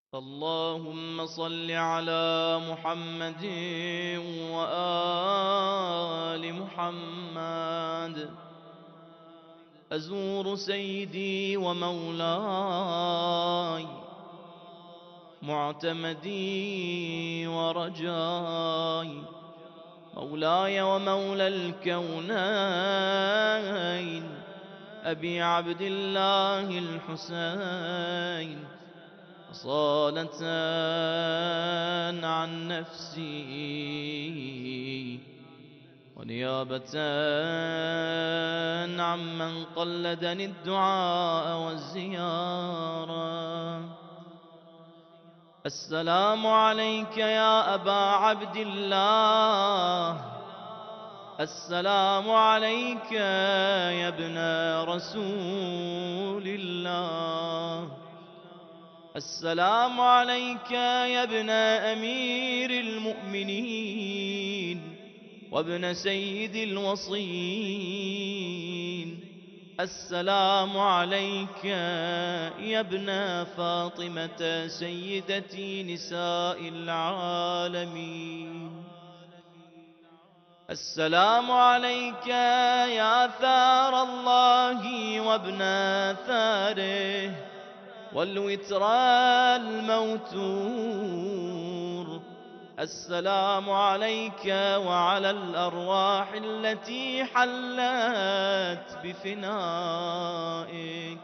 اللهم صل على محمد وآل محمد. أزور سيدي ومولاي، معتمدي ورجاي، مولاي ومولى الكونين، أبي عبد الله الحسين، أصالة عن نفسي ونيابة عمن قلدني الدعاء والزيارة. السلام عليك يا أبا عبد الله، السلام عليك يا ابن رسول الله، السلام عليك يا ابن أمير المؤمنين وابن سيد الوصيين، السلام عليك يا ابن فاطمة سيدتي نساء العالمين، السلام عليك يا ثار الله وابن ثاره والوتر الموتور، السلام عليك وعلى الأرواح التي حلت بفنائك.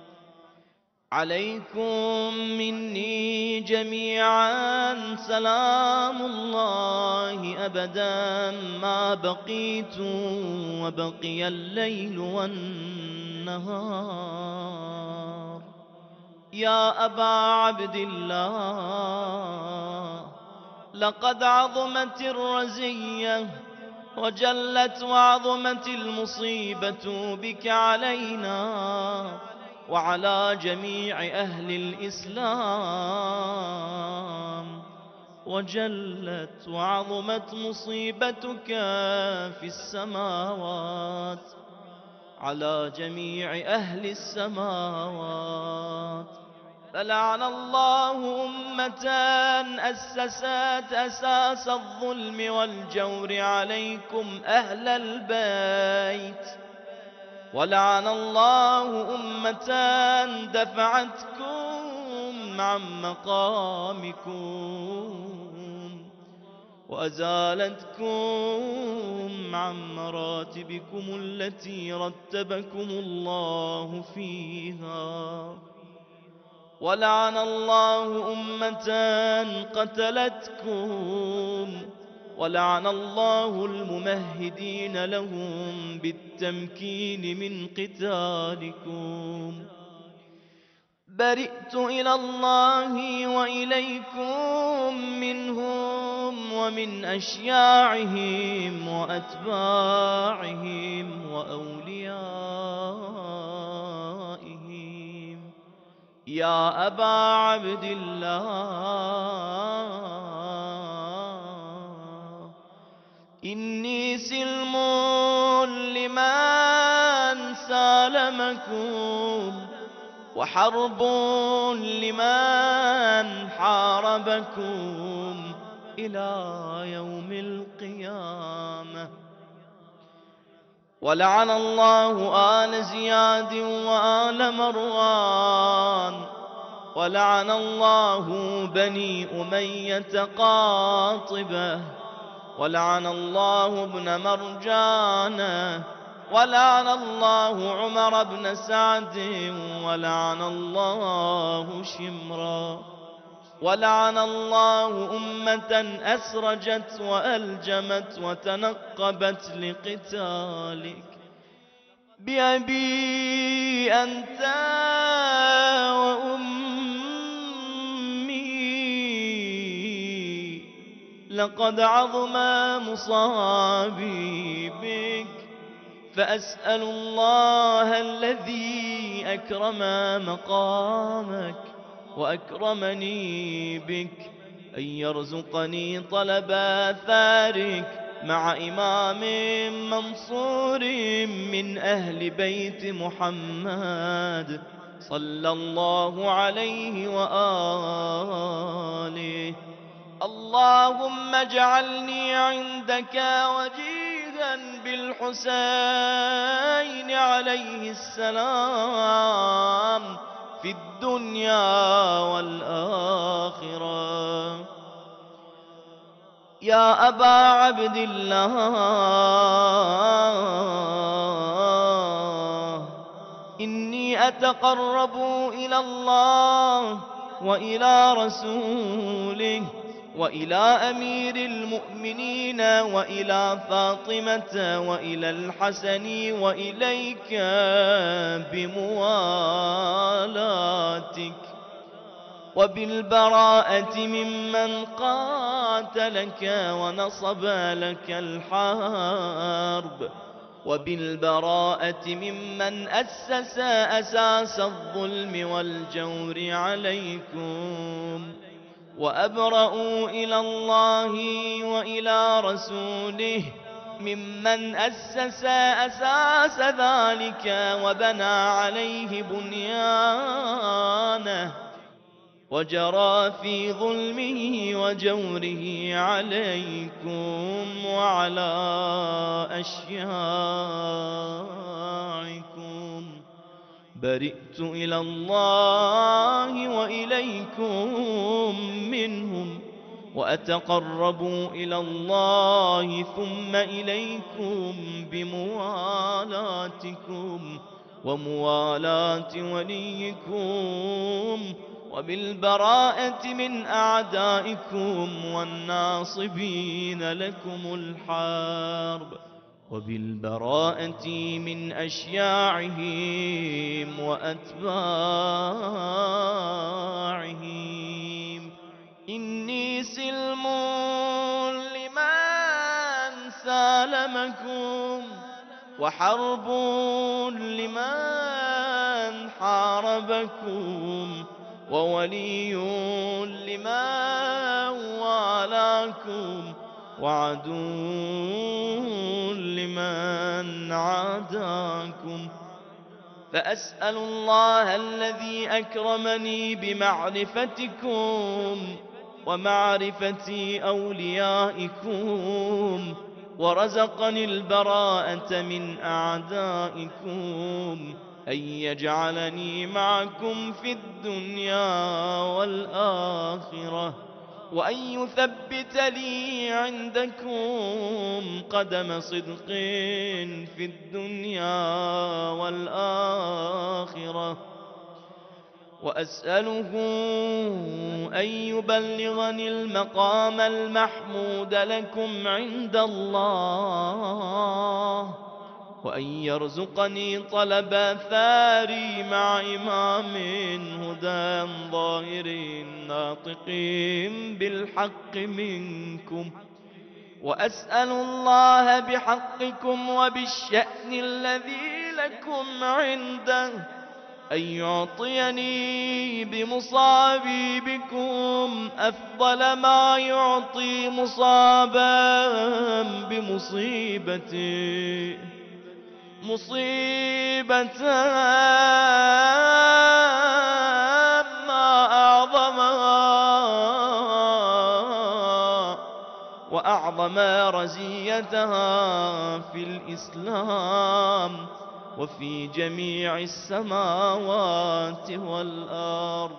عليكم مني جميعا سلام الله أبدا ما بقيت وبقي الليل والنهار. يا أبا عبد الله، لقد عظمت الرزية وجلت وعظمت المصيبة بك علينا وعلى جميع أهل الإسلام، وجلت وعظمت مصيبتك في السماوات على جميع أهل السماوات. فلعن الله أمة أسست أساس الظلم والجور عليكم أهل البيت، ولعن الله أمة دفعتكم عن مقامكم وأزالتكم عن مراتبكم التي رتبكم الله فيها، ولعن الله أمة قتلتكم، ولعن الله الممهدين لهم بالتمكين من قتالكم. برئت إلى الله وإليكم منهم ومن أشياعهم وأتباعهم وأوليائهم. يا أبا عبد الله، إني سلم لمن سالمكم وحرب لمن حاربكم إلى يوم القيامة. ولعن الله آل زياد وآل مروان، ولعن الله بني أمية قاطبة، ولعن الله ابن مرجانة، ولعن الله عمر بن سعد، ولعن الله شمرا، ولعن الله أمة أسرجت وألجمت وتنقبت لقتالك. بأبي أنت وأمي لقد عظم مصابي بك، فأسأل الله الذي أكرم مقامك وأكرمني بك أن يرزقني طلب آثارك مع إمام منصور من أهل بيت محمد صلى الله عليه وآله اللهم اجعلني عندك وجيها بالحسين عليه السلام في الدنيا والآخرة. يا أبا عبد الله، إني أتقرب إلى الله وإلى رسوله وإلى أمير المؤمنين وإلى فاطمة وإلى الحسن وإليك بموالاتك وبالبراءة ممن قاتلك ونصب لك الحرب، وبالبراءة ممن أسس أساس الظلم والجور عليكم. وأبرأ إلى الله وإلى رسوله ممن أسس أساس ذلك وبنى عليه بنيانه وجرى في ظلمه وجوره عليكم وعلى أشياعكم. برئت إلى الله وإليكم منهم، وأتقرب إلى الله ثم إليكم بموالاتكم وموالاة وليكم، وبالبراءة من أعدائكم والناصبين لكم الحرب، وبالبراءة من أشياعهم وأتباعهم. إني سلم لمن سالمكم، وحرب لمن حاربكم، وولي لمن والاكم، وعدو لمن عاداكم. فأسأل الله الذي أكرمني بمعرفتكم ومعرفة أوليائكم ورزقني البراءة من أعدائكم أن يجعلني معكم في الدنيا والآخرة، وأن يثبت لي عندكم قدم صدق في الدنيا والآخرة. وأسأله أن يبلغني المقام المحمود لكم عند الله، وأن يرزقني طلب ثاري مع إمام هدى ظاهر ناطق بالحق منكم. وأسأل الله بحقكم وبالشأن الذي لكم عنده أن يعطيني بمصابي بكم أفضل ما يعطي مصابا بمصيبتي، مصيبة ما أعظمها وأعظم رزيتها في الإسلام وفي جميع السماوات والأرض.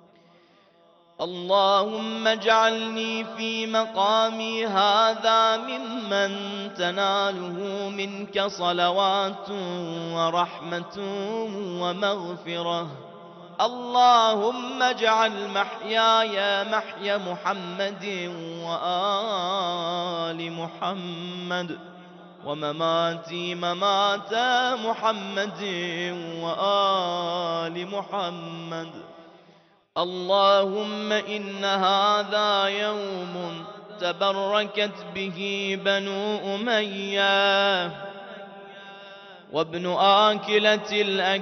اللهم اجعلني في مقامي هذا ممن تناله منك صلوات ورحمة ومغفرة. اللهم اجعل محياي محيا محمد وآل محمد، ومماتي ممات محمد وآل محمد. اللهم إن هذا يوم تبركت به بنو أمية وابن آكلة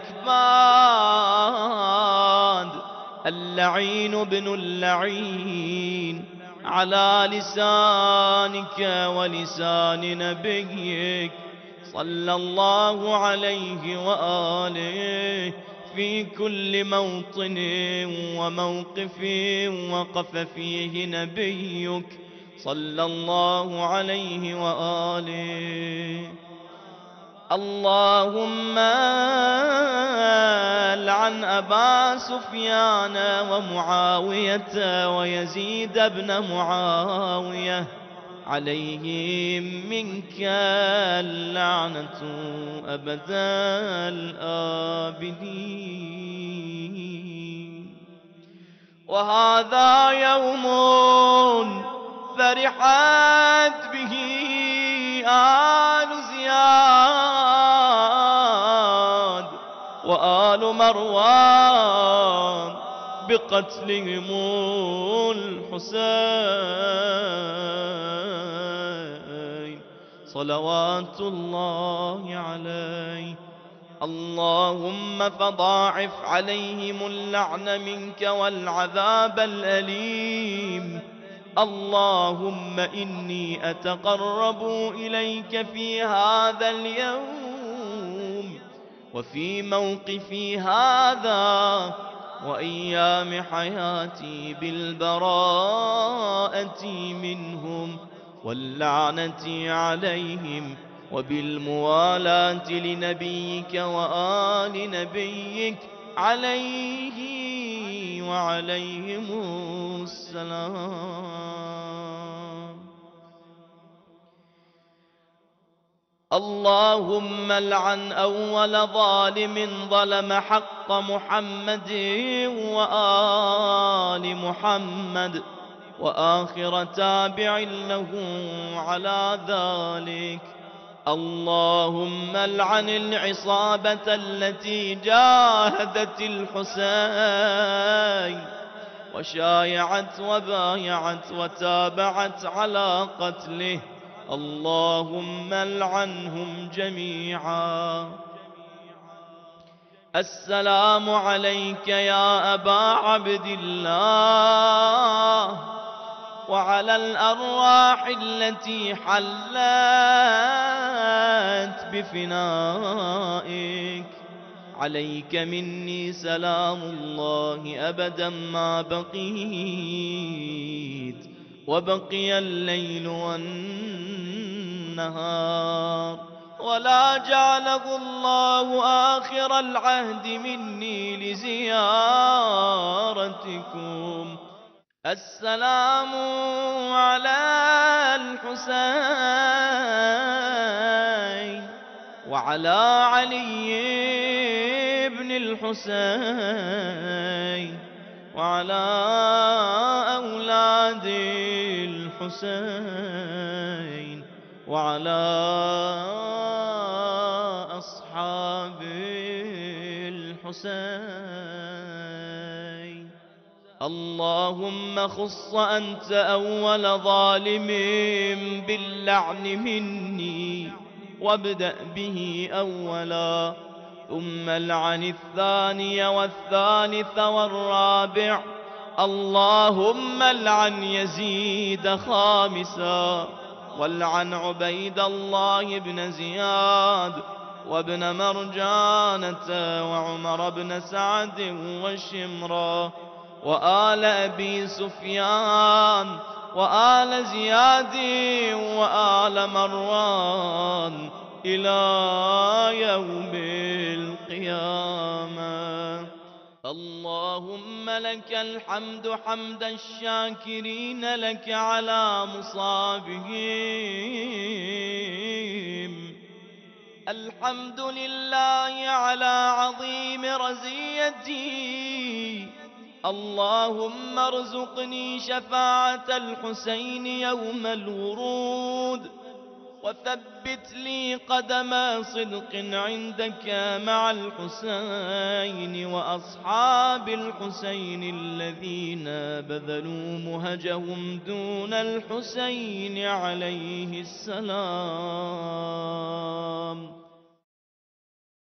الأكباد اللعين بن اللعين على لسانك ولسان نبيك صلى الله عليه وآله في كل موطن وموقف وقف فيه نبيك صلى الله عليه وآله. اللهم لعن أبا سفيان ومعاوية ويزيد بن معاوية، عليهم منك اللعنة أبد الآبدين. وهذا يوم فرحت به آل زياد وآل مروان بقتلهم الحسين صلوات الله عليه. اللهم فضاعف عليهم اللعن منك والعذاب الأليم. اللهم إني أتقرب إليك في هذا اليوم وفي موقفي هذا وأيام حياتي بالبراءة منهم واللعنة عليهم وبالموالاة لنبيك وآل نبيك عليه وعليهم السلام. اللهم لعن أول ظالم ظلم حق محمد وآل محمد وآخر تابع له على ذلك. اللهم لعن العصابة التي جاهدت الحسين وشايعت وبايعت وتابعت على قتله. اللهم لعنهم جميعا. السلام عليك يا أبا عبد الله وعلى الأرواح التي حلت بفنائك. عليك مني سلام الله أبدا ما بقيت وبقي الليل والنهار، ولا جعله الله آخر العهد مني لزيارتكم. السلام على الحسين وعلى علي بن الحسين وعلى أولاد الحسين وعلى أصحاب الحسين. اللهم خص أنت أول ظالم باللعن مني وابدأ به أولا، ثم العن الثاني والثالث والرابع. اللهم العن يزيد خامسا، والعن عبيد الله بن زياد وابن مرجانة وعمر بن سعد وشمرا وآل أبي سفيان وآل زياد وآل مروان إلى يوم القيامة. اللهم لك الحمد حمد الشاكرين لك على مصابهم. الحمد لله على عظيم رزيتي. اللهم ارزقني شفاعة الحسين يوم الورود، وثبت لي قدم صدق عندك مع الحسين وأصحاب الحسين الذين بذلوا مهجهم دون الحسين عليه السلام.